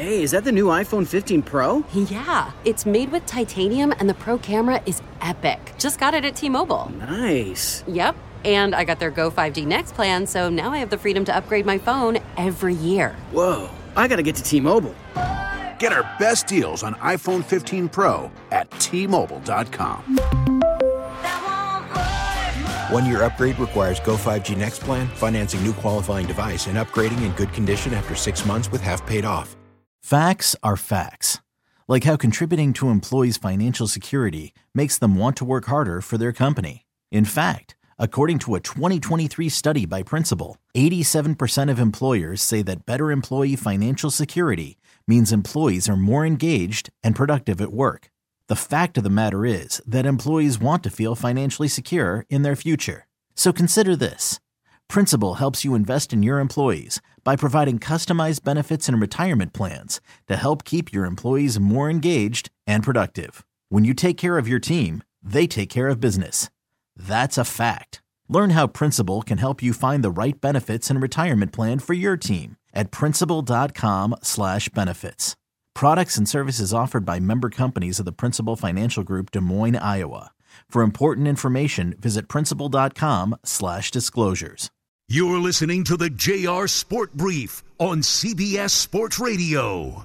Hey, is that the new iPhone 15 Pro? Yeah, it's made with titanium and the Pro camera is epic. Just got it at T-Mobile. Nice. Yep, and I got their Go 5G Next plan, so now I have the freedom to upgrade my phone every year. Whoa, I gotta get to T-Mobile. Get our best deals on iPhone 15 Pro at T-Mobile.com. 1-year upgrade requires Go 5G Next plan, financing new qualifying device, and upgrading in good condition after 6 months with half paid off. Facts are facts. Like how contributing to employees' financial security makes them want to work harder for their company. In fact, according to a 2023 study by Principal, 87% of employers say that better employee financial security means employees are more engaged and productive at work. The fact of the matter is that employees want to feel financially secure in their future. So consider this. Principal helps you invest in your employees by providing customized benefits and retirement plans to help keep your employees more engaged and productive. When you take care of your team, they take care of business. That's a fact. Learn how Principal can help you find the right benefits and retirement plan for your team at Principal.com/benefits. Products and services offered by member companies of the Principal Financial Group, Des Moines, Iowa. For important information, visit Principal.com/disclosures. You're listening to the JR Sport Brief on CBS Sports Radio.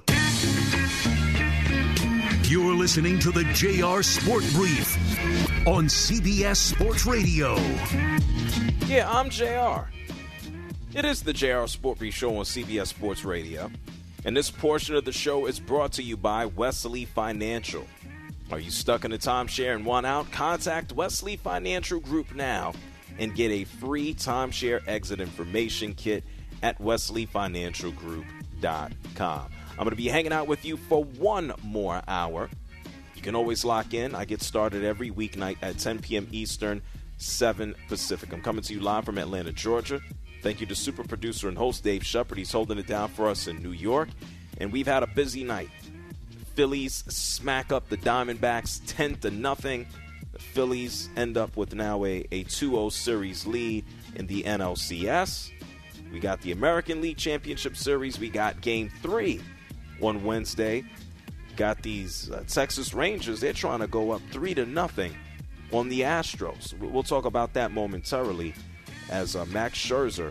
You're listening to the JR Sport Brief on CBS Sports Radio. Yeah, I'm JR. It is the JR Sport Brief show on CBS Sports Radio. And this portion of the show is brought to you by Wesley Financial. Are you stuck in a timeshare and want out? Contact Wesley Financial Group now and get a free timeshare exit information kit at wesleyfinancialgroup.com. I'm going to be hanging out with you for one more hour. You can always lock in. I get started every weeknight at 10 p.m. Eastern, 7 Pacific. I'm coming to you live from Atlanta, Georgia. Thank you to super producer and host Dave Shepard. He's holding it down for us in New York. And we've had a busy night. The Phillies smack up the Diamondbacks 10-0. The Phillies end up with now a 2-0 series lead in the NLCS. We got the American League Championship Series. We got Game 3 on Wednesday. Got these Texas Rangers. They're trying to go up 3-0 on the Astros. We'll talk about that momentarily as Max Scherzer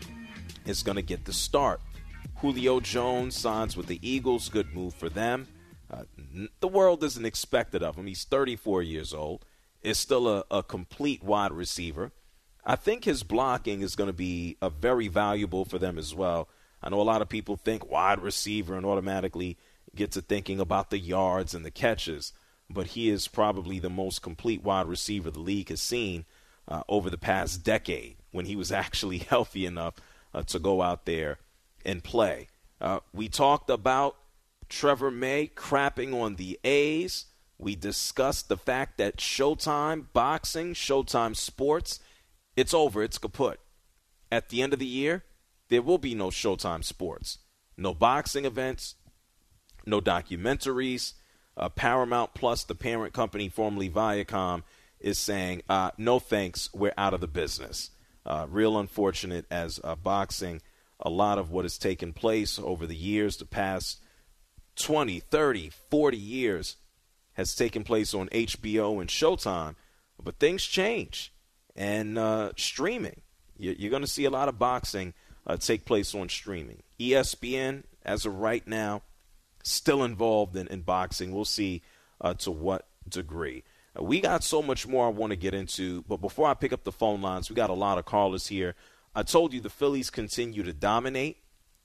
is going to get the start. Julio Jones signs with the Eagles. Good move for them. The world isn't expected of him. He's 34 years old. Is still a complete wide receiver. I think his blocking is going to be very valuable for them as well. I know a lot of people think wide receiver and automatically get to thinking about the yards and the catches, but he is probably the most complete wide receiver the league has seen over the past decade when he was actually healthy enough to go out there and play. We talked about Trevor May crapping on the A's. We discussed the fact that Showtime Boxing, Showtime Sports, it's over. It's kaput. At the end of the year, there will be no Showtime Sports. No boxing events, no documentaries. Paramount Plus, the parent company, formerly Viacom, is saying, no thanks, we're out of the business. Real unfortunate as boxing, a lot of what has taken place over the years, the past 20, 30, 40 years, has taken place on HBO and Showtime, but things change. And streaming, you're going to see a lot of boxing take place on streaming. ESPN, as of right now, still involved in boxing. We'll see to what degree. We got so much more I want to get into, but before I pick up the phone lines, we got a lot of callers here. I told you the Phillies continue to dominate.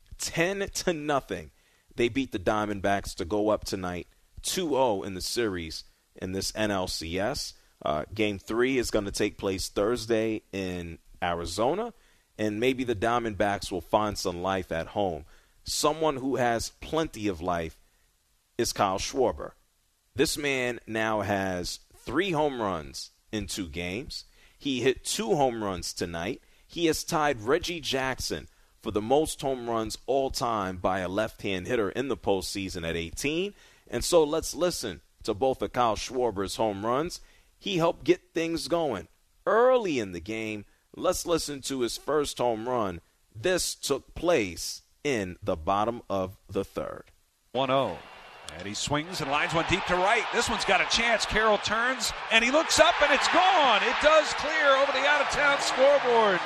10-0. They beat the Diamondbacks to go up tonight 2-0 in the series in this NLCS. Game 3 is going to take place Thursday in Arizona, and maybe the Diamondbacks will find some life at home. Someone who has plenty of life is Kyle Schwarber. This man now has 3 home runs in 2 games. He hit 2 home runs tonight. He has tied Reggie Jackson for the most home runs all time by a left-hand hitter in the postseason at 18. And so let's listen to both of Kyle Schwarber's home runs. He helped get things going early in the game. Let's listen to his first home run. This took place in the bottom of the third. 1-0. And he swings and lines one deep to right. This one's got a chance. Carroll turns, and he looks up, and it's gone. It does clear over the out-of-town scoreboard.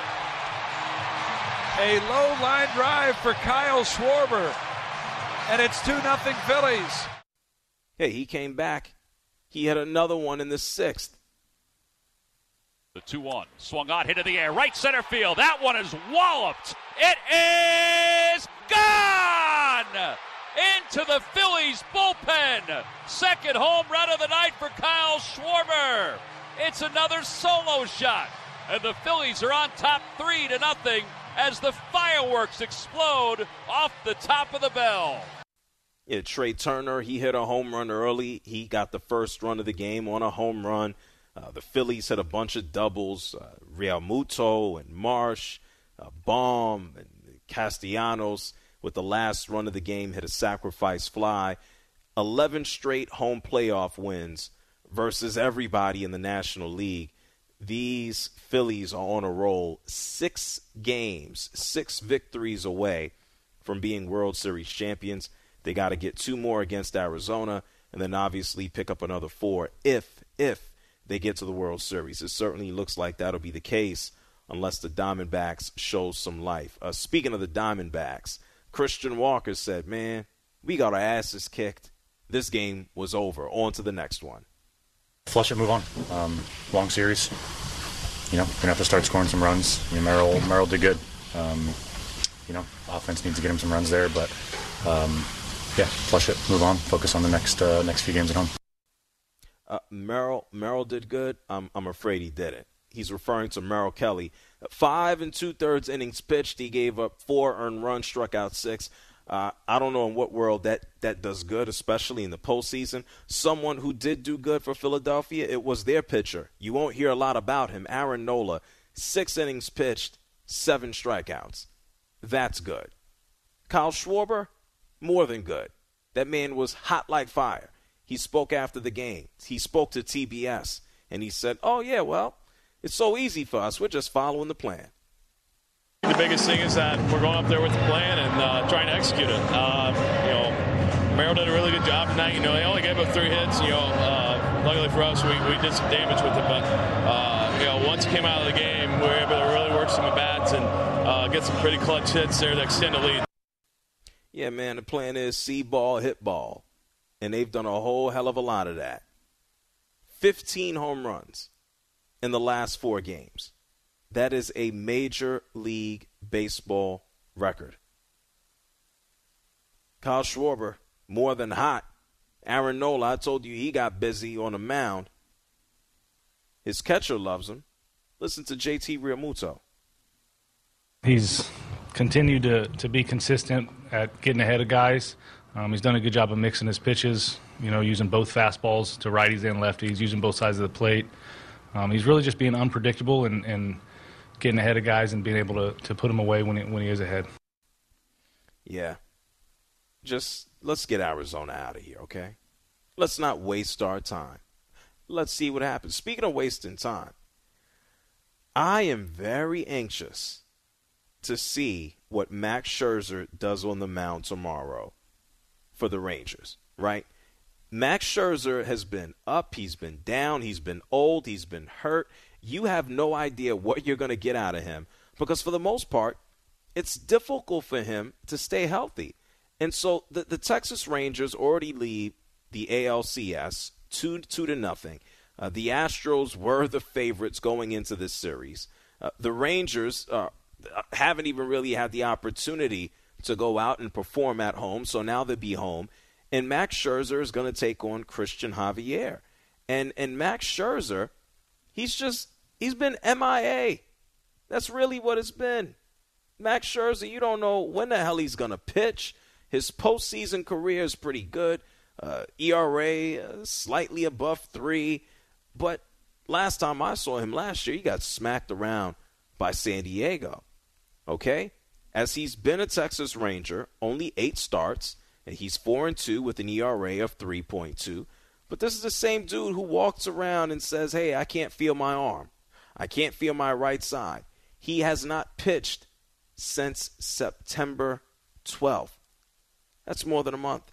A low line drive for Kyle Schwarber, and it's 2-0 Phillies. Hey, he came back. He had another one in the sixth. The 2-1. Swung on, hit in the air. Right center field. That one is walloped. It is gone! Into the Phillies bullpen. Second home run of the night for Kyle Schwarber. It's another solo shot. And the Phillies are on top 3-0 as the fireworks explode off the top of the bell. Yeah, Trey Turner, he hit a home run early. He got the first run of the game on a home run. The Phillies had a bunch of doubles. Real Muto and Marsh, Baum and Castellanos with the last run of the game hit a sacrifice fly. 11 straight home playoff wins versus everybody in the National League. These Phillies are on a roll. 6 games, 6 victories away from being World Series champions. They got to get 2 more against Arizona and then obviously pick up another 4 if they get to the World Series. It certainly looks like that'll be the case unless the Diamondbacks show some life. Speaking of the Diamondbacks, Christian Walker said, man, we got our asses kicked. This game was over. On to the next one. Flush it, move on. Long series. We're going to have to start scoring some runs. Merrill did good. Offense needs to get him some runs there, but flush it, move on, focus on the next few games at home. Merrill did good. I'm afraid he didn't. He's referring to Merrill Kelly. 5 2/3 innings pitched. He gave up 4 earned runs, struck out 6. I don't know in what world that does good, especially in the postseason. Someone who did do good for Philadelphia, it was their pitcher. You won't hear a lot about him. Aaron Nola, 6 innings pitched, 7 strikeouts. That's good. Kyle Schwarber, more than good. That man was hot like fire. He spoke after the game. He spoke to TBS, and he said, oh, yeah, well, it's so easy for us. We're just following the plan. The biggest thing is that we're going up there with the plan and trying to execute it. Merrill did a really good job tonight. He only gave up 3 hits. Luckily for us, we did some damage with it. But, once he came out of the game, we were able to really work some at-bats and get some pretty clutch hits there to extend the lead. Yeah, man, the plan is see ball, hit ball. And they've done a whole hell of a lot of that. 15 home runs in the last 4 games. That is a Major League Baseball record. Kyle Schwarber, more than hot. Aaron Nola, I told you he got busy on the mound. His catcher loves him. Listen to JT Realmuto. He's continued to be consistent at getting ahead of guys. He's done a good job of mixing his pitches, using both fastballs to righties and lefties, using both sides of the plate. He's really just being unpredictable and getting ahead of guys and being able to put them away when he is ahead. Yeah. Just let's get Arizona out of here, okay? Let's not waste our time. Let's see what happens. Speaking of wasting time, I am very anxious to see what Max Scherzer does on the mound tomorrow for the Rangers, right? Max Scherzer has been up, he's been down, he's been old, he's been hurt. You have no idea what you're going to get out of him because for the most part, it's difficult for him to stay healthy. And so the Texas Rangers already lead the ALCS 2-0. The Astros were the favorites going into this series. The Rangers haven't even really had the opportunity to go out and perform at home, so now they'll be home. And Max Scherzer is going to take on Christian Javier. And Max Scherzer, he's been MIA. That's really what it's been. Max Scherzer, you don't know when the hell he's going to pitch. His postseason career is pretty good. ERA slightly above 3. But last time I saw him last year, he got smacked around by San Diego. Okay? As he's been a Texas Ranger, only 8 starts, and he's 4-2 with an ERA of 3.2. But this is the same dude who walks around and says, hey, I can't feel my arm. I can't feel my right side. He has not pitched since September 12th. That's more than a month.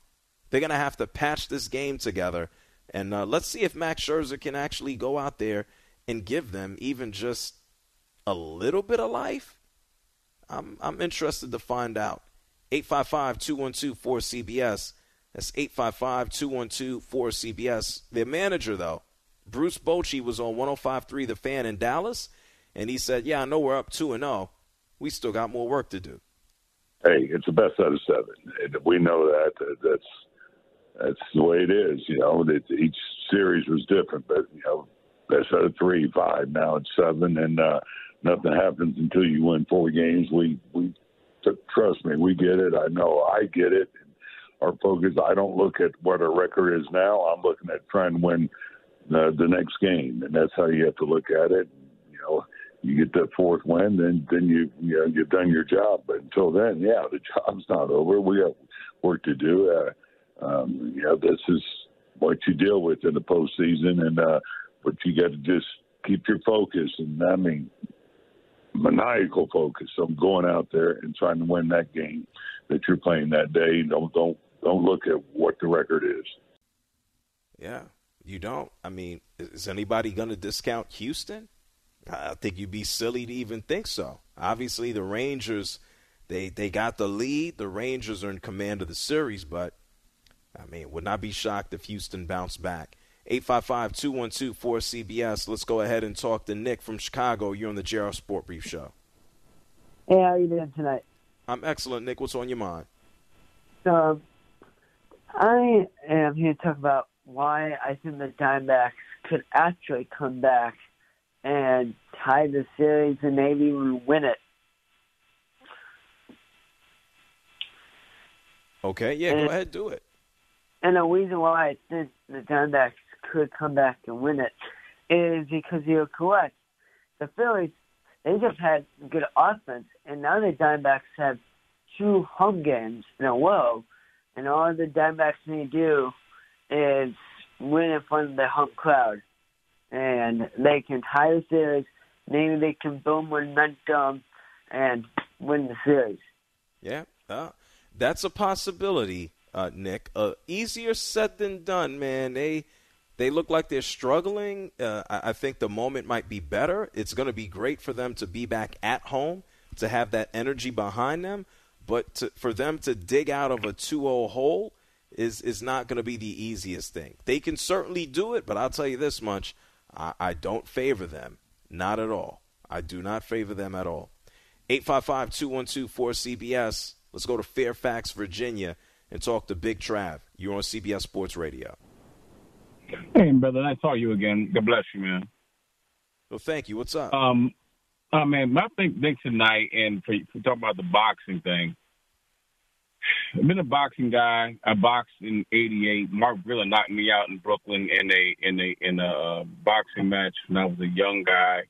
They're going to have to patch this game together. And let's see if Max Scherzer can actually go out there and give them even just a little bit of life. I'm interested to find out. 855-212-4CBS. That's 855-212-4CBS. Their manager, though, Bruce Bochy, was on 105.3 The Fan in Dallas, and he said, yeah, I know we're up 2-0. We still got more work to do. Hey, it's the best out of 7. We know that. That's the way it is. You know, each series was different, but, you know, best out of 3, 5, now it's 7, and nothing happens until you win 4 games. We trust me, we get it. I know I get it. Our focus, I don't look at what our record is now. I'm looking at trying to win the next game, and that's how you have to look at it. You know, you get that 4th win, then you've done your job. But until then, yeah, the job's not over. We have work to do. You know, this is what you deal with in the postseason, and but you got to just keep your focus, and I mean maniacal focus on going out there and trying to win that game that you're playing that day. Don't look at what the record is. Yeah, you don't. I mean, is anybody going to discount Houston? I think you'd be silly to even think so. Obviously, the Rangers, they got the lead. The Rangers are in command of the series, but, I mean, would not be shocked if Houston bounced back. 855-212-4CBS. Let's go ahead and talk to Nick from Chicago. You're on the JR Sport Brief Show. Hey, how are you doing tonight? I'm excellent, Nick. What's on your mind? So, I am here to talk about why I think the Diamondbacks could actually come back and tie the series and maybe even win it. Okay, yeah, go ahead, do it. And the reason why I think the Diamondbacks could come back and win it is because you're correct. The Phillies, they just had good offense, and now the Diamondbacks have 2 home games in a row, and all the Diamondbacks need to do is win in front of the home crowd, and they can tie the series. Maybe they can build momentum and win the series. Yeah, that's a possibility, Nick. Easier said than done, man. They look like they're struggling. I think the moment might be better. It's going to be great for them to be back at home, to have that energy behind them. But for them to dig out of a 2-0 hole is not going to be the easiest thing. They can certainly do it, but I'll tell you this much. I don't favor them. Not at all. I do not favor them at all. 855-212-4CBS. Let's go to Fairfax, Virginia, and talk to Big Trav. You're on CBS Sports Radio. Hey, brother, I saw you again. God bless you, man. Well, thank you. What's up? Man, my thing tonight, and for talking about the boxing thing, I've been a boxing guy. I boxed in '88. Mark Grilla knocked me out in Brooklyn in a boxing match when I was a young guy.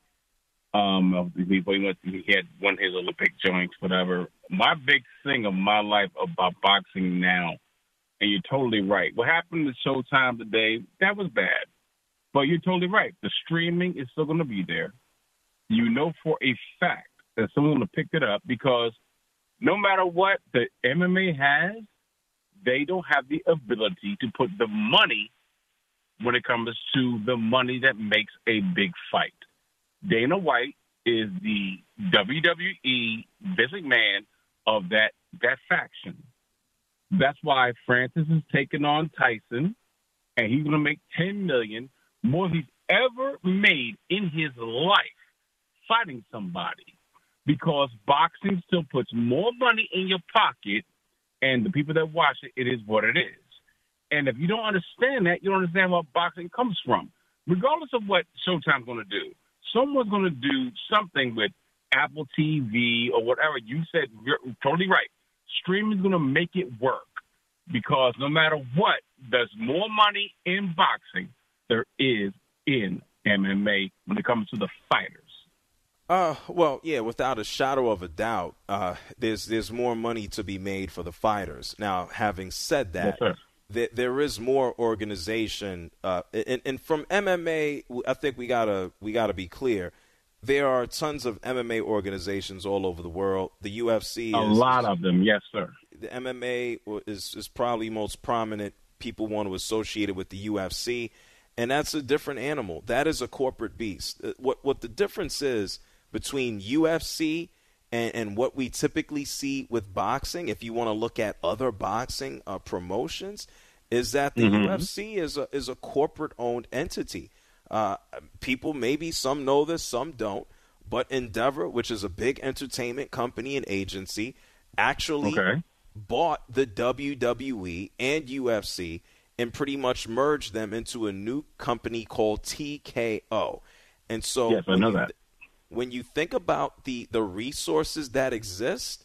He had one of his Olympic joints, whatever. My big thing of my life about boxing now, and you're totally right. What happened to Showtime today, that was bad. But you're totally right. The streaming is still going to be there. You know for a fact that someone's going to pick it up because no matter what the MMA has, they don't have the ability to put the money when it comes to the money that makes a big fight. Dana White is the WWE basic man of that faction. That's why Francis is taking on Tyson, and he's going to make $10 million, more than he's ever made in his life fighting somebody, because boxing still puts more money in your pocket, and the people that watch it, it is what it is. And if you don't understand that, you don't understand where boxing comes from. Regardless of what Showtime's going to do, someone's going to do something with Apple TV or whatever. You said you're totally right. Streaming is going to make it work because no matter what, there's more money in boxing there is in MMA when it comes to the fighters. Well, yeah, without a shadow of a doubt, there's more money to be made for the fighters. Now, having said that, yes, there is more organization, and from MMA, I think we gotta be clear. There are tons of MMA organizations all over the world. The UFC, a lot of them, yes, sir. the MMA is probably most prominent. People want to associate it with the UFC, and that's a different animal. That is a corporate beast. What the difference is between UFC and what we typically see with boxing, if you want to look at other boxing promotions, is that the UFC is a corporate-owned entity. People, maybe some know this, some don't, but Endeavor, which is a big entertainment company and agency, actually bought the WWE and UFC and pretty much merged them into a new company called TKO. And so yes, I know that. When you think about the resources that exist,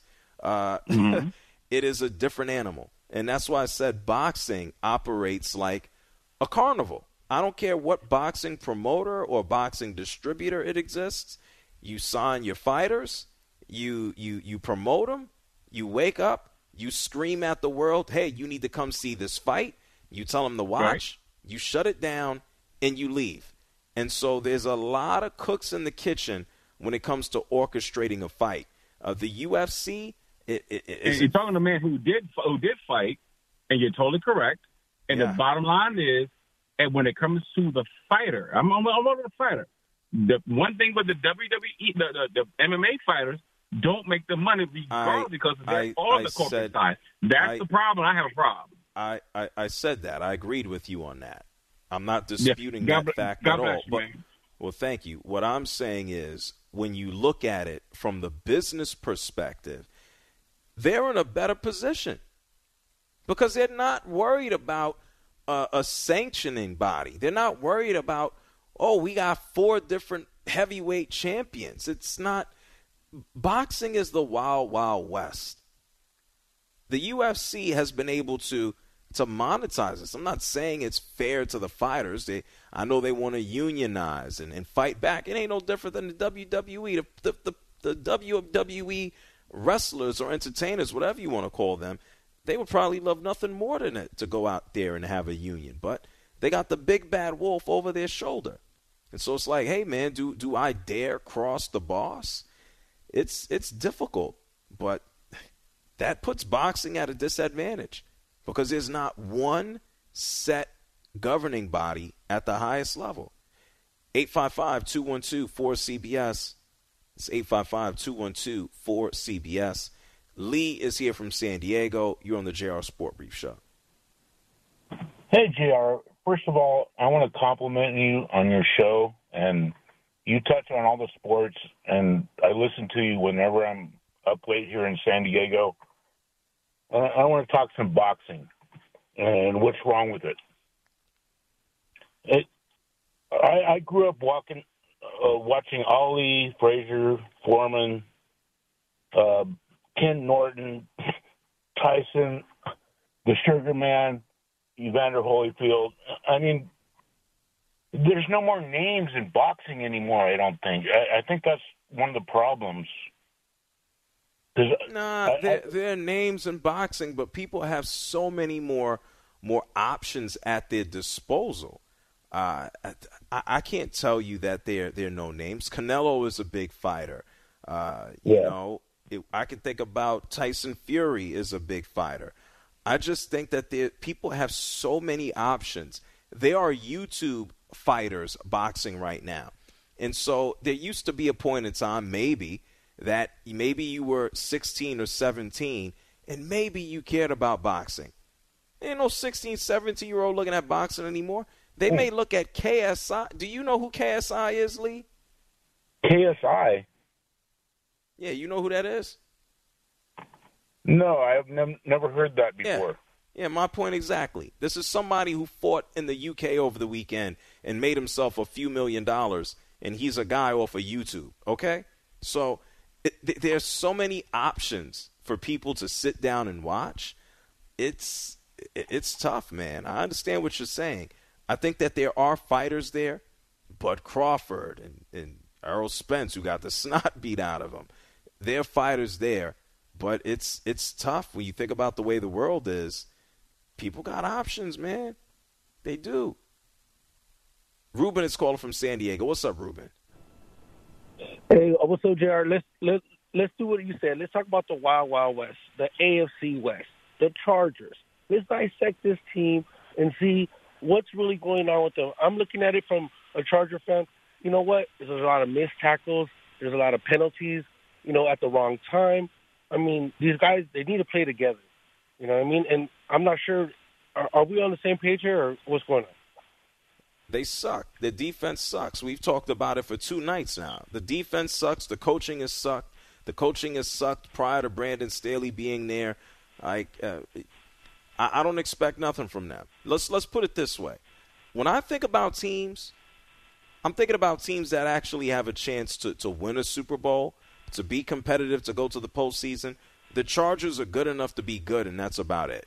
it is a different animal. And that's why I said boxing operates like a carnival. I don't care what boxing promoter or boxing distributor it exists. You sign your fighters, you promote them, you wake up, you scream at the world, hey, you need to come see this fight. You tell them to watch, you shut it down, and you leave. And so there's a lot of cooks in the kitchen when it comes to orchestrating a fight. The UFC, you're talking to a man who did fight, and you're totally correct. And the bottom line is, and when it comes to the fighter, I'm over the fighter. The one thing with the WWE, the MMA fighters don't make the money because they're on the corporate side. That's the problem. I have a problem. I said that. I agreed with you on that. I'm not disputing that fact at all. But, well, thank you. What I'm saying is, when you look at it from the business perspective, they're in a better position because they're not worried about a sanctioning body. They're not worried about, we got 4 different heavyweight champions. It's not – boxing is the wild, wild west. The UFC has been able to monetize this. I'm not saying it's fair to the fighters. I know they want to unionize and fight back. It ain't no different than the WWE. The WWE wrestlers or entertainers, whatever you want to call them, they would probably love nothing more than it to go out there and have a union. But they got the big bad wolf over their shoulder. And so it's like, hey, man, do I dare cross the boss? It's difficult, but that puts boxing at a disadvantage because there's not one set governing body at the highest level. 855-212-4CBS. It's 855-212-4CBS. Lee is here from San Diego. You're on the JR Sport Brief Show. Hey, JR. First of all, I want to compliment you on your show, and you touch on all the sports, and I listen to you whenever I'm up late here in San Diego. I want to talk some boxing and what's wrong with it. I grew up watching Ali, Frazier, Foreman, Ken Norton, Tyson, the Sugar Man, Evander Holyfield. I mean, there's no more names in boxing anymore, I don't think. I think that's one of the problems. There are names in boxing, but people have so many more options at their disposal. I can't tell you that there are no names. Canelo is a big fighter. You know, I can think about Tyson Fury is a big fighter. I just think that people have so many options. There are YouTube fighters boxing right now. And so there used to be a point in time maybe you were 16 or 17 and maybe you cared about boxing. There ain't no 16, 17-year-old looking at boxing anymore. They may look at KSI. Do you know who KSI is, Lee? KSI? Yeah, you know who that is? No, I've never heard that before. Yeah, my point exactly. This is somebody who fought in the UK over the weekend and made himself a few $1 million, and he's a guy off of YouTube, okay? So there's so many options for people to sit down and watch. It's tough, man. I understand what you're saying. I think that there are fighters there, Bud Crawford and Errol Spence, who got the snot beat out of him. There are fighters there, but it's tough when you think about the way the world is. People got options, man. They do. Ruben is calling from San Diego. What's up, Ruben? Hey, what's up, JR? let's do what you said. Let's talk about the Wild Wild West, the AFC West, the Chargers. Let's dissect this team and see what's really going on with them. I'm looking at it from a Charger fan. You know what? There's a lot of missed tackles. There's a lot of penalties, at the wrong time. I mean, these guys, they need to play together. You know what I mean? And I'm not sure, are we on the same page here or what's going on? They suck. The defense sucks. We've talked about it for 2 nights now. The defense sucks. The coaching has sucked. The coaching has sucked prior to Brandon Staley being there. I don't expect nothing from them. Let's put it this way. When I think about teams, I'm thinking about teams that actually have a chance to win a Super Bowl, to be competitive, to go to the postseason. The Chargers are good enough to be good, and that's about it.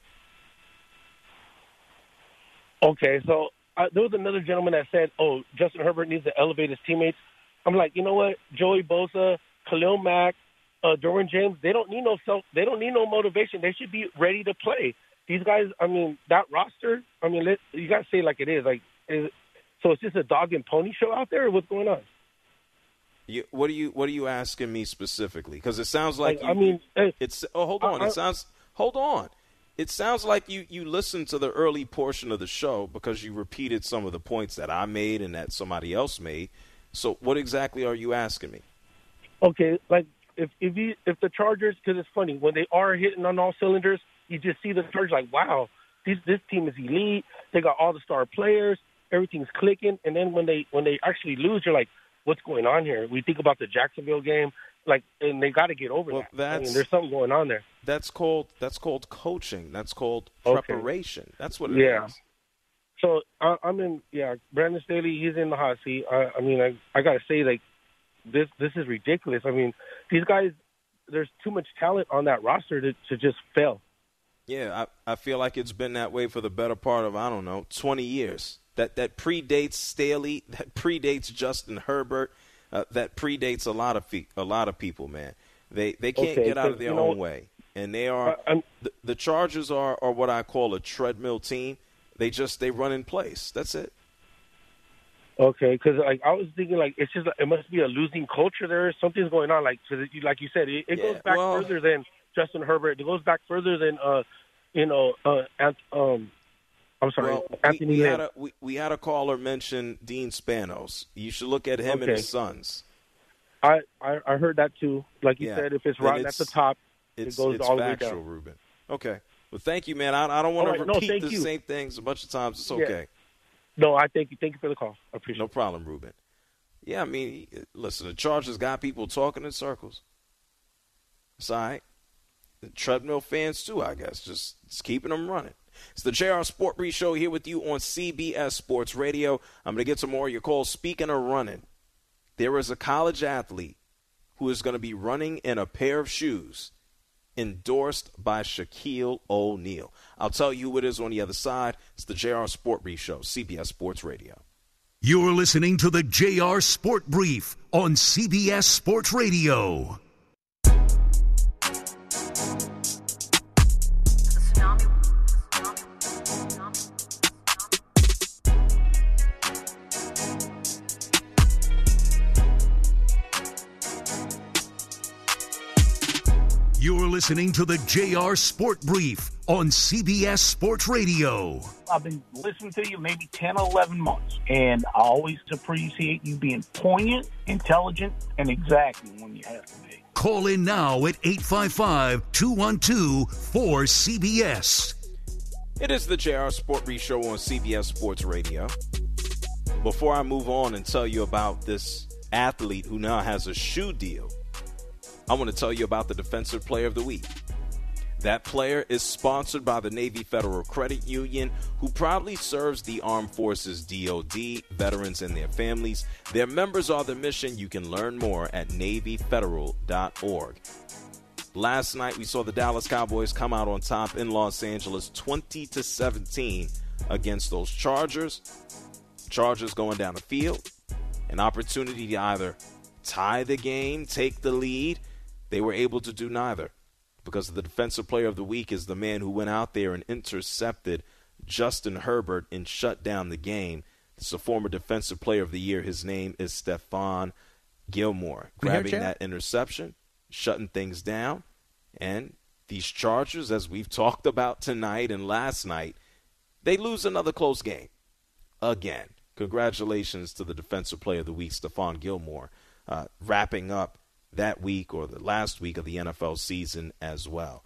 Okay, so there was another gentleman that said, Justin Herbert needs to elevate his teammates. I'm like, you know what? Joey Bosa, Khalil Mack, Derwin James, they don't need no motivation. They should be ready to play. These guys, I mean, that roster, I mean, you got to say it like it is. So it's just a dog and pony show out there, or what's going on? What are you asking me specifically? Because it sounds like hold on. It sounds like you listened to the early portion of the show because you repeated some of the points that I made and that somebody else made. So what exactly are you asking me? Okay, like if the Chargers, because it's funny when they are hitting on all cylinders, you just see the Chargers like, wow, this team is elite. They got all the star players. Everything's clicking. And then when they actually lose, you're like, what's going on here? We think about the Jacksonville game, and they got to get over that. I mean, there's something going on there. That's called coaching. That's called preparation. That's what it is. So Brandon Staley, he's in the hot seat. I got to say, this is ridiculous. I mean, these guys, there's too much talent on that roster to just fail. Yeah, I feel like it's been that way for the better part of, 20 years. That predates Staley, that predates Justin Herbert, that predates a lot of people, man. They can't get out of their own way. And they are the Chargers are what I call a treadmill team. They run in place. That's it. Okay, because I was thinking it's just it must be a losing culture there. Something's going on. Like you said, it goes back further than Justin Herbert. It goes back further than I'm sorry, Anthony Lynn. We had a caller mention Dean Spanos. You should look at him and his sons. I heard that too. Like you said, if it's right at the top, it goes all the way down. Ruben. Okay. Well, thank you, man. I don't want to repeat the same things a bunch of times. It's okay. No, I thank you. Thank you for the call. I appreciate it. No problem, Ruben. Yeah, I mean, listen, the Chargers got people talking in circles. It's all right. The treadmill fans, too, I guess. Just keeping them running. It's the JR Sport Brief Show here with you on CBS Sports Radio. I'm going to get some more of your calls. Speaking of running, there is a college athlete who is going to be running in a pair of shoes endorsed by Shaquille O'Neal. I'll tell you who it is on the other side. It's the JR Sport Brief Show, CBS Sports Radio. You're listening to the JR Sport Brief on CBS Sports Radio. You're listening to the JR Sport Brief on CBS Sports Radio. I've been listening to you maybe 10 or 11 months, and I always appreciate you being poignant, intelligent, and exacting when you have to be. Call in now at 855-212-4CBS. It is the JR Sport Brief Show on CBS Sports Radio. Before I move on and tell you about this athlete who now has a shoe deal, I want to tell you about the Defensive Player of the Week. That player is sponsored by the Navy Federal Credit Union, who proudly serves the Armed Forces DoD, veterans, and their families. Their members are the mission. You can learn more at NavyFederal.org. Last night, we saw the Dallas Cowboys come out on top in Los Angeles, 20-17 against those Chargers. Chargers going down the field. An opportunity to either tie the game, take the lead. They were able to do neither, because the Defensive Player of the Week is the man who went out there and intercepted Justin Herbert and shut down the game. It's a former Defensive Player of the Year. His name is Stephon Gilmore. Grabbing that interception, shutting things down. And these Chargers, as we've talked about tonight and last night, they lose another close game again. Congratulations to the Defensive Player of the Week, Stephon Gilmore, wrapping up that week or the last week of the NFL season as well.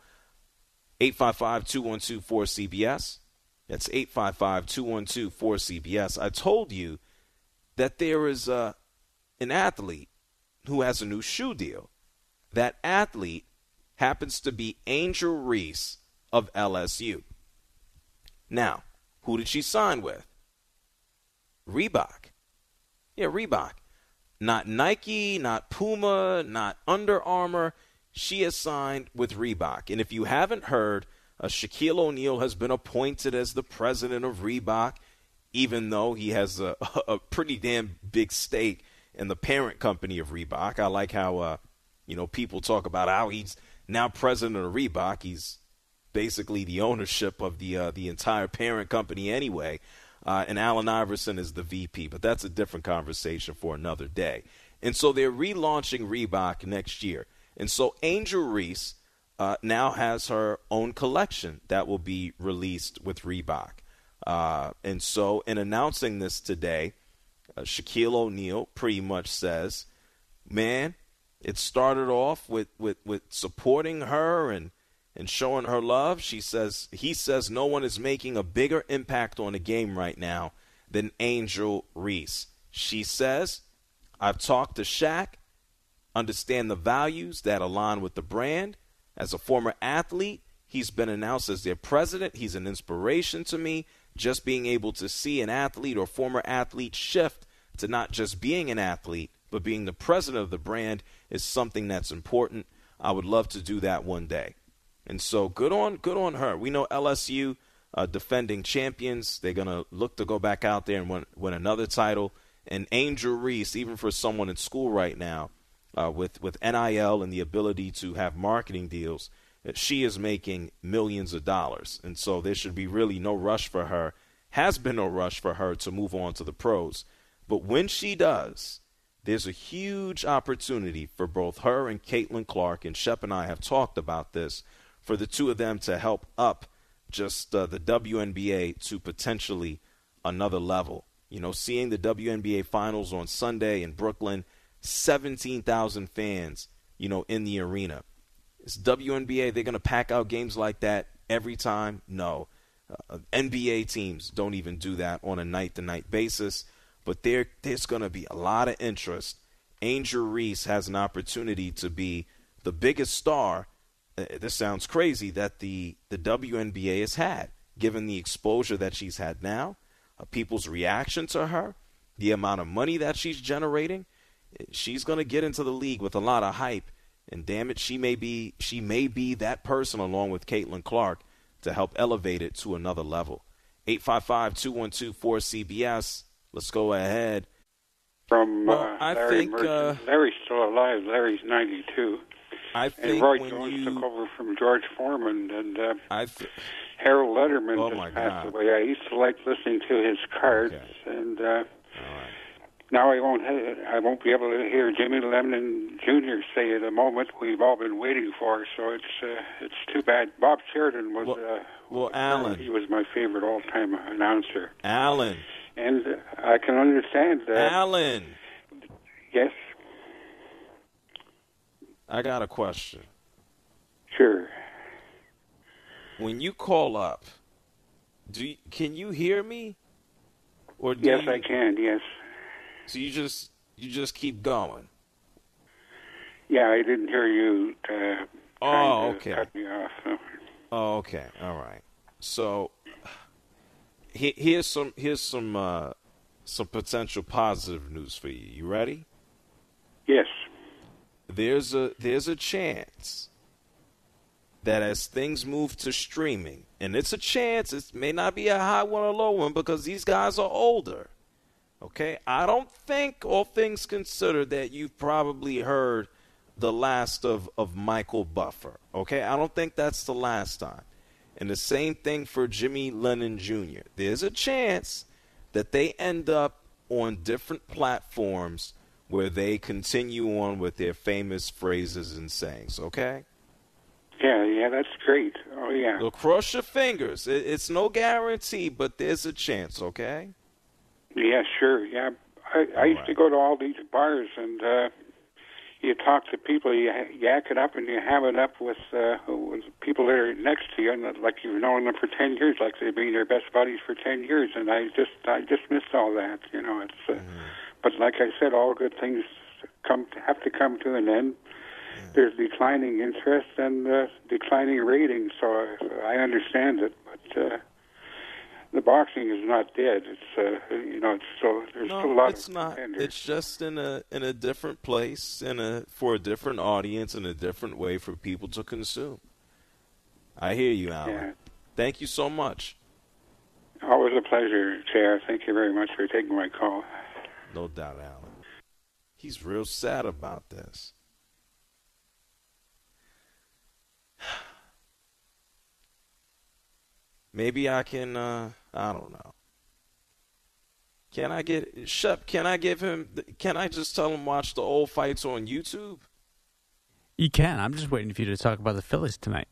855-212-4CBS. That's 855-212-4CBS. I told you that there is an athlete who has a new shoe deal. That athlete happens to be Angel Reese of LSU. Now, who did she sign with? Reebok. Yeah, Reebok. Not Nike, not Puma, not Under Armour. She has signed with Reebok. And if you haven't heard, Shaquille O'Neal has been appointed as the president of Reebok, even though he has a pretty damn big stake in the parent company of Reebok. I like how, people talk about how he's now president of Reebok. He's basically the ownership of the entire parent company anyway. And Allen Iverson is the VP, but that's a different conversation for another day. And so they're relaunching Reebok next year. And so Angel Reese now has her own collection that will be released with Reebok. And so in announcing this today, Shaquille O'Neal pretty much says, man, it started off with supporting her and showing her love. He says no one is making a bigger impact on the game right now than Angel Reese. She says, I've talked to Shaq, understand the values that align with the brand. As a former athlete, he's been announced as their president. He's an inspiration to me. Just being able to see an athlete or former athlete shift to not just being an athlete, but being the president of the brand is something that's important. I would love to do that one day. And so good on her. We know LSU, defending champions. They're going to look to go back out there and win another title. And Angel Reese, even for someone in school right now, with NIL and the ability to have marketing deals, she is making millions of dollars. And so there should be really no rush for her, has been no rush for her to move on to the pros. But when she does, there's a huge opportunity for both her and Caitlin Clark, and Shep and I have talked about this, for the two of them to help up just the WNBA to potentially another level. Seeing the WNBA finals on Sunday in Brooklyn, 17,000 fans, in the arena. Is WNBA, they're going to pack out games like that every time? No. NBA teams don't even do that on a night-to-night basis. But there's going to be a lot of interest. Angel Reese has an opportunity to be the biggest star, this sounds crazy, that the WNBA has had, given the exposure that she's had now, people's reaction to her, the amount of money that she's generating. She's going to get into the league with a lot of hype. And damn it, she may be that person along with Caitlin Clark to help elevate it to another level. 855-212-4CBS. Let's go ahead. From Larry Merchant. Larry's still alive. Larry's 92. And Roy Jones took over from George Foreman. And Harold Letterman just passed away. I used to like listening to his cards. Okay. And now I won't be able to hear Jimmy Lemon Jr. say at a moment we've all been waiting for. So it's too bad. Bob Sheridan was Alan. He was my favorite all-time announcer. Alan. And I can understand that. Alan. Yes? I got a question. Sure. When you call up, can you hear me? Or yes, I can, yes. So you just keep going? Yeah, I didn't hear you okay. cut me off. Oh, okay. All right. So here's some potential positive news for you. You ready? Yes. There's a chance that as things move to streaming, and it's a chance, it may not be a high one or low one because these guys are older. Okay? I don't think, all things considered, that you've probably heard the last of Michael Buffer. Okay? I don't think that's the last time. And the same thing for Jimmy Lennon Jr. There's a chance that they end up on different platforms where they continue on with their famous phrases and sayings, okay? Yeah, that's great. Oh, yeah. So cross your fingers. It's no guarantee, but there's a chance, okay? Yeah, sure. Yeah, I used to go to all these bars, and you talk to people, you yak it up, and you have it up with people that are next to you, and like you've known them for 10 years, like they've been your best buddies for 10 years, and I just missed all that. It's but like I said, all good things have to come to an end. There's declining interest and declining ratings, so I understand it. But the boxing is not dead. It's it's still there's still a lot it's of not. contenders. It's just in a different place, for a different audience, in a different way for people to consume. I hear you, Alan. Yeah. Thank you so much. Always a pleasure, JR. Thank you very much for taking my call. No doubt, Alan. He's real sad about this. Maybe I can, I don't know. Can I just tell him watch the old fights on YouTube? You can. I'm just waiting for you to talk about the Phillies tonight.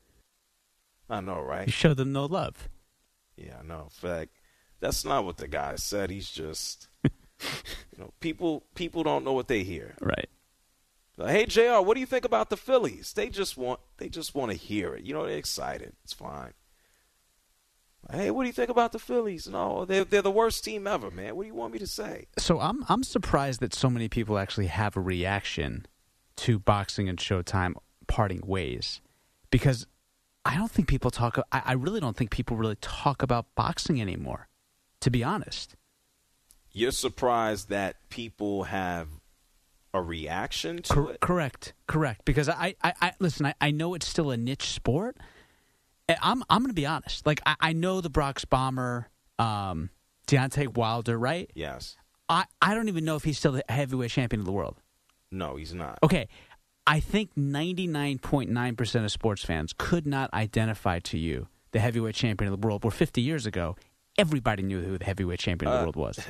I know, right? You show them no love. Yeah, I know. In fact, that's not what the guy said. He's just, people don't know what they hear. Right. Hey, JR, what do you think about the Phillies? They just want to hear it. They're excited. It's fine. Hey, what do you think about the Phillies? No, they're the worst team ever, man. What do you want me to say? So I'm surprised that so many people actually have a reaction to boxing and Showtime parting ways, because I don't think people talk. I really don't think people really talk about boxing anymore, to be honest. You're surprised that people have a reaction to it? Correct. Because I listen. I know it's still a niche sport. I'm going to be honest. Like, I know the Bronx Bomber, Deontay Wilder, right? Yes. I don't even know if he's still the heavyweight champion of the world. No, he's not. Okay. I think 99.9% of sports fans could not identify to you the heavyweight champion of the world, where 50 years ago, everybody knew who the heavyweight champion of the world was.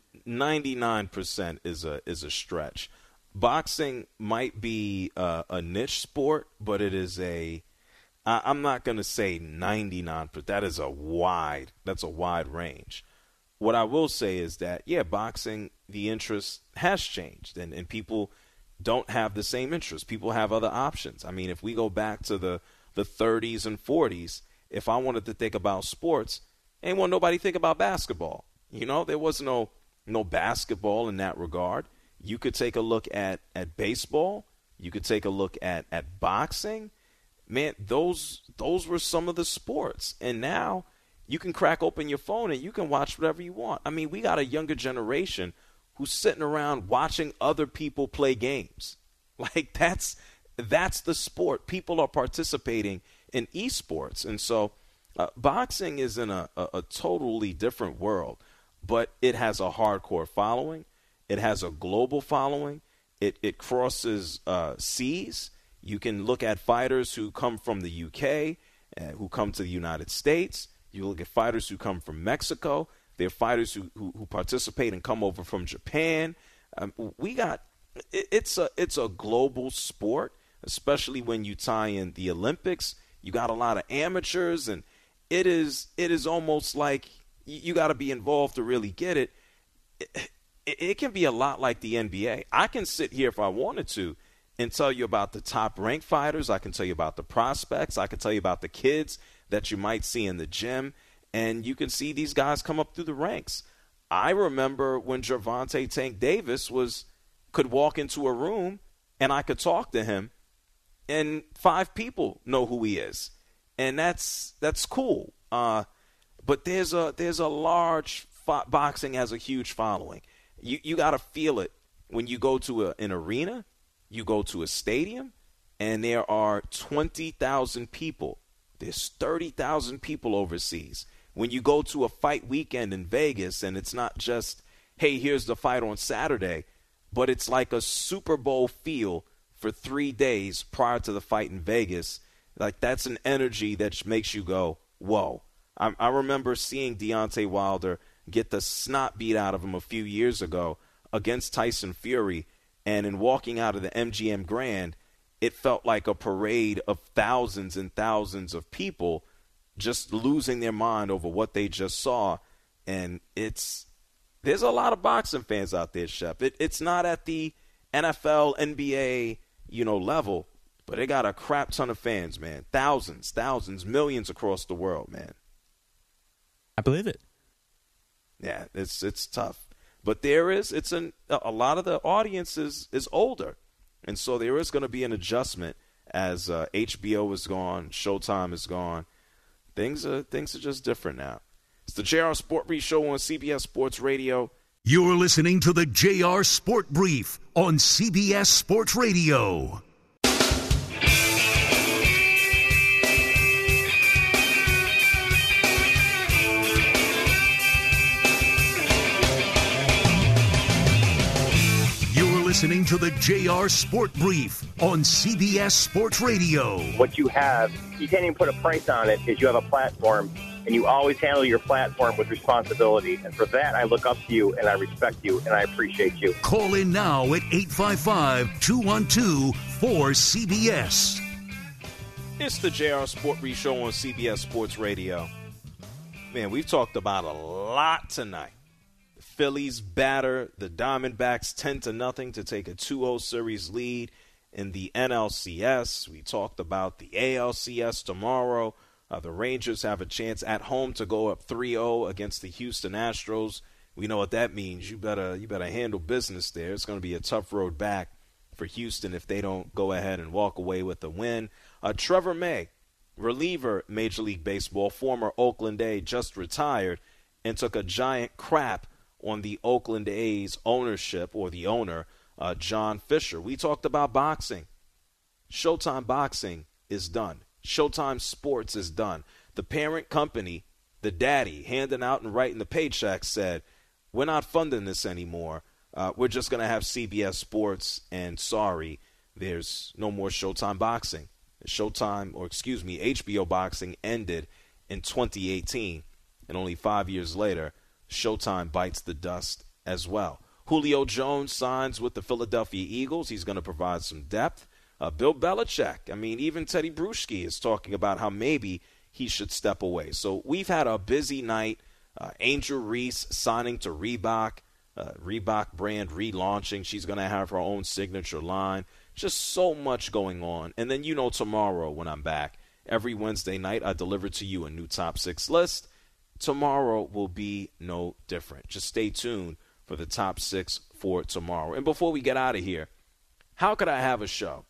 99% is a stretch. Boxing might be a niche sport, but it is I'm not going to say 99%. That's a wide range. What I will say is that, boxing, the interest has changed, and people don't have the same interest. People have other options. I mean, if we go back to the 30s and 40s, if I wanted to think about sports, ain't want nobody think about basketball. There was no basketball in that regard. You could take a look at baseball. You could take a look at boxing. Man, those were some of the sports. And now you can crack open your phone and you can watch whatever you want. I mean, we got a younger generation who's sitting around watching other people play games. Like, that's the sport. People are participating in esports. And so boxing is in a totally different world, but it has a hardcore following. It has a global following. It crosses seas. You can look at fighters who come from the UK, who come to the United States. You look at fighters who come from Mexico. There are fighters who participate and come over from Japan. It's a global sport, especially when you tie in the Olympics. You got a lot of amateurs, and it is almost like you got to be involved to really get it. It can be a lot like the NBA. I can sit here if I wanted to and tell you about the top-ranked fighters. I can tell you about the prospects. I can tell you about the kids that you might see in the gym. And you can see these guys come up through the ranks. I remember when Gervonta Tank Davis could walk into a room and I could talk to him, and 5 people know who he is. And that's cool. But there's a large boxing has a huge following. You got to feel it when you go to an arena. You go to a stadium, and there are 20,000 people. There's 30,000 people overseas. When you go to a fight weekend in Vegas, and it's not just, hey, here's the fight on Saturday, but it's like a Super Bowl feel for 3 days prior to the fight in Vegas. Like, that's an energy that makes you go, whoa. I remember seeing Deontay Wilder get the snot beat out of him a few years ago against Tyson Fury. And in walking out of the MGM Grand, it felt like a parade of thousands and thousands of people just losing their mind over what they just saw. And there's a lot of boxing fans out there, Shep. It's not at the NFL, NBA, level, but they got a crap ton of fans, man. Thousands, millions across the world, man. I believe it. Yeah, it's tough. But a lot of the audience is older. And so there is going to be an adjustment as HBO is gone, Showtime is gone. Things are just different now. It's the JR Sport Brief Show on CBS Sports Radio. You're listening to the JR Sport Brief on CBS Sports Radio. Listening to the JR Sport Brief on CBS Sports Radio. What you have, you can't even put a price on it, is you have a platform, and you always handle your platform with responsibility. And for that, I look up to you, and I respect you, and I appreciate you. Call in now at 855-212-4CBS. It's the JR Sport Brief Show on CBS Sports Radio. Man, we've talked about a lot tonight. Phillies batter the Diamondbacks 10-0 to take a 2-0 series lead in the NLCS. We talked about the ALCS tomorrow. The Rangers have a chance at home to go up 3-0 against the Houston Astros. We know what that means. You better handle business there. It's going to be a tough road back for Houston if they don't go ahead and walk away with the win. Trevor May, reliever, Major League Baseball, former Oakland A, just retired and took a giant crap on the Oakland A's ownership, or the owner, John Fisher. We talked about boxing. Showtime Boxing is done. Showtime Sports is done. The parent company, the daddy, handing out and writing the paychecks, said, we're not funding this anymore. We're just going to have CBS Sports, and sorry, there's no more Showtime Boxing. HBO Boxing ended in 2018, and only 5 years later, Showtime bites the dust as well. Julio Jones signs with the Philadelphia Eagles. He's going to provide some depth. Bill Belichick, even Teddy Bruschi is talking about how maybe he should step away. So we've had a busy night. Angel Reese signing to Reebok. Reebok brand relaunching. She's going to have her own signature line. Just so much going on. And then tomorrow when I'm back, every Wednesday night I deliver to you a new top 6 list. Tomorrow will be no different. Just stay tuned for the top 6 for tomorrow. And before we get out of here, how could I have a show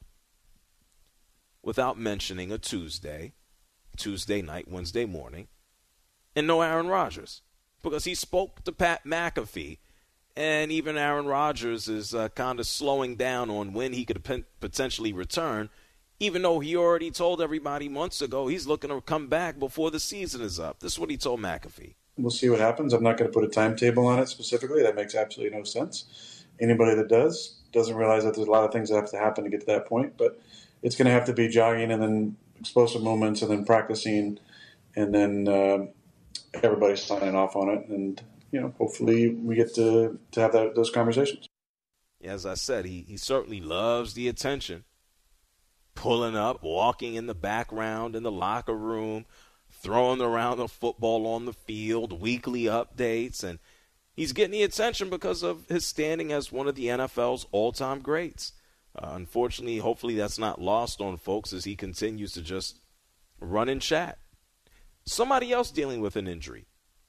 without mentioning a Tuesday night, Wednesday morning, and no Aaron Rodgers? Because he spoke to Pat McAfee, and even Aaron Rodgers is kind of slowing down on when he could potentially return, even though he already told everybody months ago he's looking to come back before the season is up. This is what he told McAfee. We'll see what happens. I'm not going to put a timetable on it specifically. That makes absolutely no sense. Anybody that doesn't realize that there's a lot of things that have to happen to get to that point. But it's going to have to be jogging and then explosive moments and then practicing and then everybody signing off on it. And, hopefully we get to have those conversations. As I said, he certainly loves the attention. Pulling up, walking in the background in the locker room, throwing around the football on the field, weekly updates, and he's getting the attention because of his standing as one of the NFL's all-time greats. Unfortunately, hopefully that's not lost on folks as he continues to just run and chat. Somebody else dealing with an injury,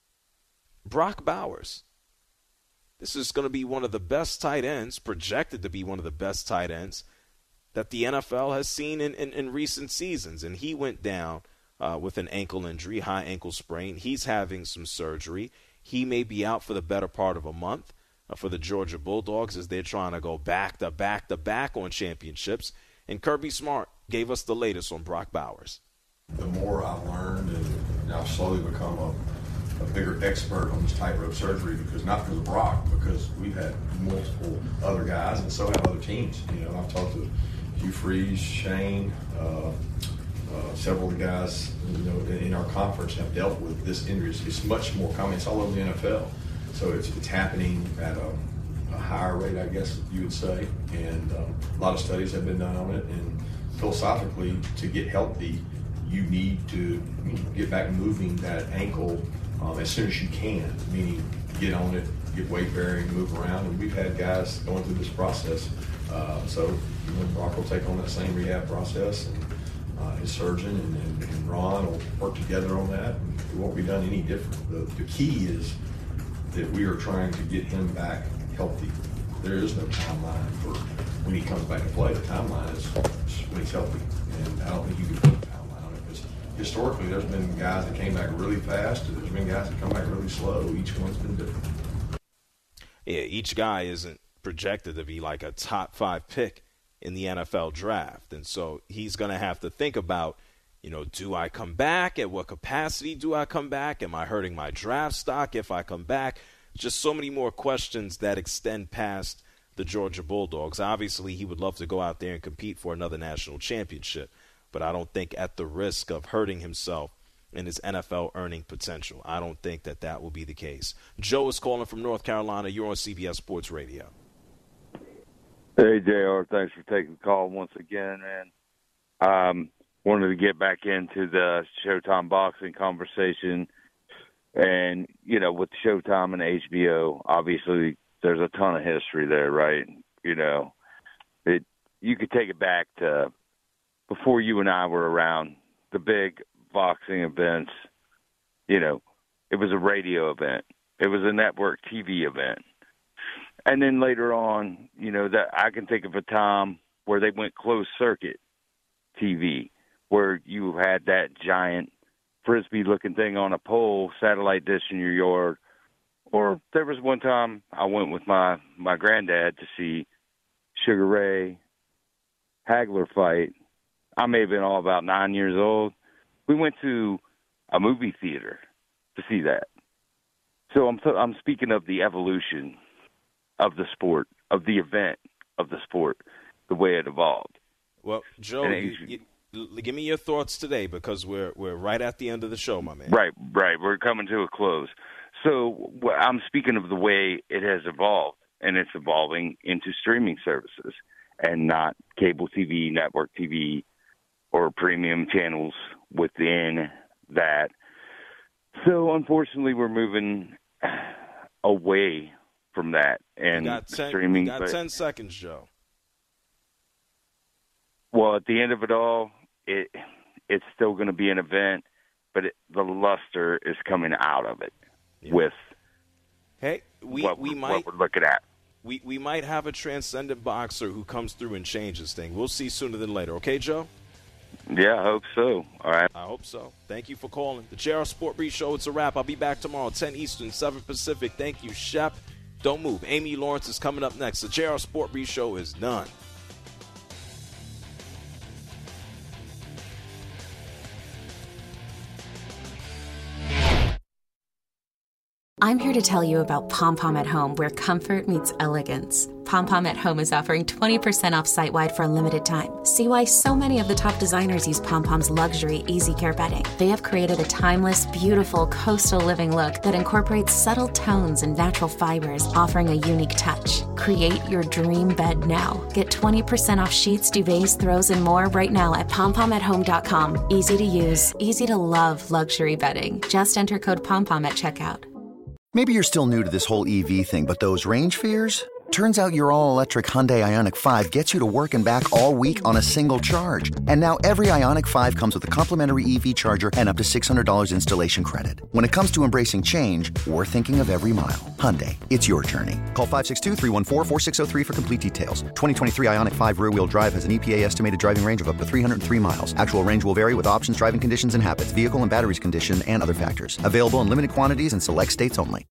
Brock Bowers. This is going to be one of the best tight ends, projected to be one of the best tight ends that the NFL has seen in recent seasons. And he went down with an ankle injury, high ankle sprain. He's having some surgery. He may be out for the better part of a month for the Georgia Bulldogs as they're trying to go back to back on championships. And Kirby Smart gave us the latest on Brock Bowers. The more I've learned, and I've slowly become a bigger expert on this tightrope surgery, not because of Brock, because we've had multiple other guys, and so have other teams. I've talked to Hugh Freeze, Shane, several of the guys in our conference have dealt with this injury. It's much more common. It's all over the NFL. So it's happening at a a higher rate, I guess you would say. And a lot of studies have been done on it. And philosophically, to get healthy, you need to get back moving that ankle as soon as you can, meaning get on it, get weight bearing, move around. And we've had guys going through this process. So Brock will take on that same rehab process, and his surgeon and Ron will work together on that. And it won't be done any different. The key is that we are trying to get him back healthy. There is no timeline for when he comes back to play. The timeline is when he's healthy. And I don't think you can put a timeline on it, because historically there's been guys that came back really fast, and there's been guys that come back really slow. Each one's been different. Yeah, each guy isn't projected to be like a top 5 pick in the NFL draft. And so he's going to have to think about, do I come back? At what capacity do I come back? Am I hurting my draft stock if I come back? Just so many more questions that extend past the Georgia Bulldogs. Obviously, he would love to go out there and compete for another national championship, but I don't think at the risk of hurting himself in his NFL earning potential. I don't think that will be the case. Joe is calling from North Carolina. You're on CBS Sports Radio. Hey, JR. Thanks for taking the call once again, man. Wanted to get back into the Showtime boxing conversation. And, with Showtime and HBO, obviously there's a ton of history there, right? You could take it back to before you and I were around, the big boxing events. It was a radio event. It was a network TV event. And then later on, that I can think of a time where they went closed circuit TV, where you had that giant Frisbee-looking thing on a pole, satellite dish in your yard. Or there was one time I went with my granddad to see Sugar Ray Hagler fight. I may have been all about 9 years old. We went to a movie theater to see that. So I'm speaking of the evolution of the sport, of the event of the sport, the way it evolved. Well, Joe, give me your thoughts today, because we're right at the end of the show, my man. Right. We're coming to a close. So I'm speaking of the way it has evolved, and it's evolving into streaming services and not cable TV, network TV, or premium channels within that. So unfortunately, we're moving away from that and streaming. You got 10 seconds, Joe. Well, at the end of it all, it's still going to be an event, but the luster is coming out of it with what we're looking at. We might have a transcendent boxer who comes through and changes things. We'll see sooner than later. Okay, Joe? Yeah, I hope so. All right. I hope so. Thank you for calling. The JR Sport Brief Show, it's a wrap. I'll be back tomorrow, 10 Eastern, 7 Pacific. Thank you, Shep. Don't move. Amy Lawrence is coming up next. The JR Sport Brief Show is done. I'm here to tell you about Pom Pom at Home, where comfort meets elegance. Pom Pom at Home is offering 20% off site-wide for a limited time. See why so many of the top designers use Pom Pom's luxury Easy Care bedding. They have created a timeless, beautiful coastal living look that incorporates subtle tones and natural fibers, offering a unique touch. Create your dream bed now. Get 20% off sheets, duvets, throws, and more right now at pompomathome.com. Easy to use, easy to love luxury bedding. Just enter code POMPOM at checkout. Maybe you're still new to this whole EV thing, but those range fears? Turns out your all-electric Hyundai Ioniq 5 gets you to work and back all week on a single charge. And now every Ioniq 5 comes with a complimentary EV charger and up to $600 installation credit. When it comes to embracing change, we're thinking of every mile. Hyundai, it's your journey. Call 562-314-4603 for complete details. 2023 Ioniq 5 rear-wheel drive has an EPA estimated driving range of up to 303 miles. Actual range will vary with options, driving conditions, and habits, vehicle and batteries condition, and other factors. Available in limited quantities in select states only.